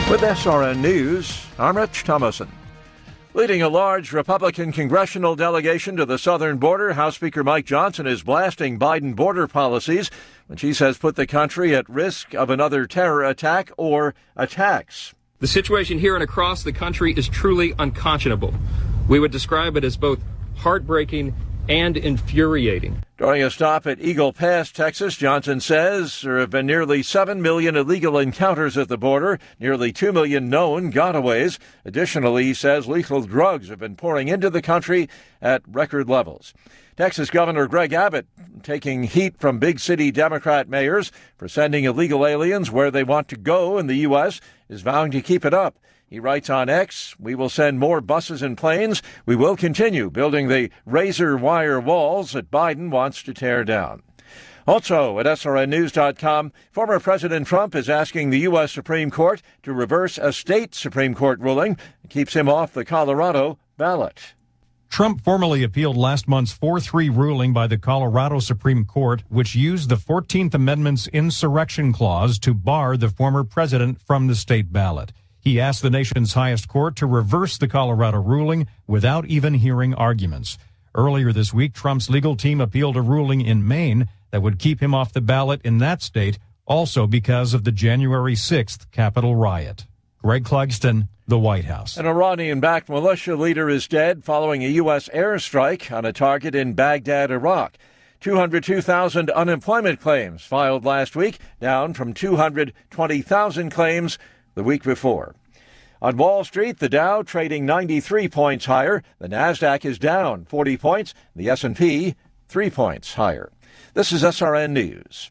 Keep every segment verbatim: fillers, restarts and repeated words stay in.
With S R N News, I'm Rich Thomason. Leading a large Republican congressional delegation to the southern border, House Speaker Mike Johnson is blasting Biden border policies, which he says put the country at risk of another terror attack or attacks. The situation here and across the country is truly unconscionable. We would describe it as both heartbreaking and infuriating. During a stop at Eagle Pass, Texas, Johnson says there have been nearly seven million illegal encounters at the border, nearly two million known gotaways. Additionally, he says lethal drugs have been pouring into the country at record levels. Texas Governor Greg Abbott taking heat from big city Democrat mayors for sending illegal aliens where they want to go in the U S is vowing to keep it up. He writes on X, "We will send more buses and planes. We will continue building the razor wire walls that Biden wants to tear down." Also at S R N news dot com, former President Trump is asking the U S Supreme Court to reverse a state Supreme Court ruling that keeps him off the Colorado ballot. Trump formally appealed last month's four three ruling by the Colorado Supreme Court, which used the fourteenth Amendment's insurrection clause to bar the former president from the state ballot. He asked the nation's highest court to reverse the Colorado ruling without even hearing arguments. Earlier this week, Trump's legal team appealed a ruling in Maine that would keep him off the ballot in that state, also because of the January sixth Capitol riot. Greg Clugston, the White House. An Iranian-backed militia leader is dead following a U S airstrike on a target in Baghdad, Iraq. two hundred two thousand unemployment claims filed last week, down from two hundred twenty thousand claims the week before. On Wall Street, the Dow trading ninety-three points higher. The Nasdaq is down forty points. The S and P three points higher. This is S R N News.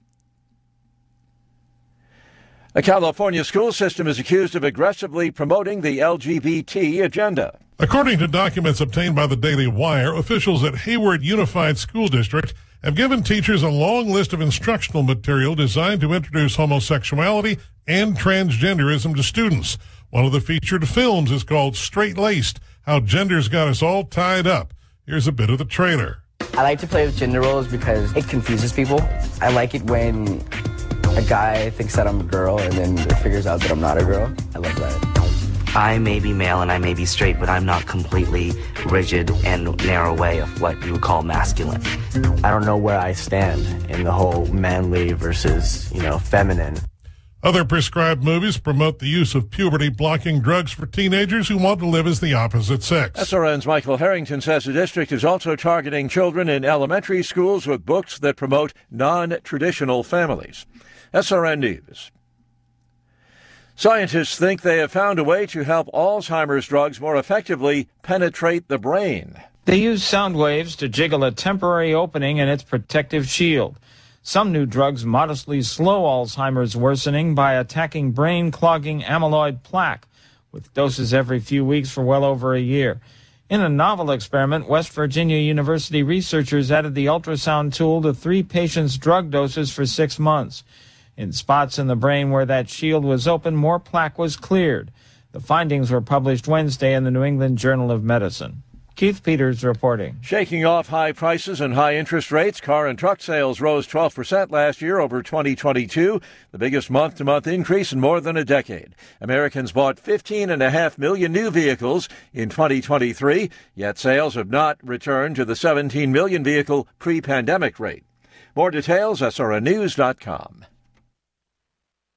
A California school system is accused of aggressively promoting the L G B T agenda. According to documents obtained by the Daily Wire, officials at Hayward Unified School District have given teachers a long list of instructional material designed to introduce homosexuality and transgenderism to students. One of the featured films is called Straight Laced, How Gender's Got Us All Tied Up. Here's a bit of the trailer. I like to play with gender roles because it confuses people. I like it when a guy thinks that I'm a girl and then figures out that I'm not a girl. I love that. I may be male and I may be straight, but I'm not completely rigid and narrow way of what you would call masculine. I don't know where I stand in the whole manly versus, you know, feminine. Other prescribed movies promote the use of puberty-blocking drugs for teenagers who want to live as the opposite sex. S R N's Michael Harrington says the district is also targeting children in elementary schools with books that promote non-traditional families. S R N News. Scientists think they have found a way to help Alzheimer's drugs more effectively penetrate the brain. They use sound waves to jiggle a temporary opening in its protective shield. Some new drugs modestly slow Alzheimer's worsening by attacking brain-clogging amyloid plaque, with doses every few weeks for well over a year. In a novel experiment, West Virginia University researchers added the ultrasound tool to three patients' drug doses for six months. In spots in the brain where that shield was open, more plaque was cleared. The findings were published Wednesday in the New England Journal of Medicine. Keith Peters reporting. Shaking off high prices and high interest rates, car and truck sales rose twelve percent last year over twenty twenty-two, the biggest month-to-month increase in more than a decade. Americans bought fifteen point five million new vehicles in twenty twenty-three, yet sales have not returned to the seventeen million vehicle pre-pandemic rate. More details, S R N news dot com.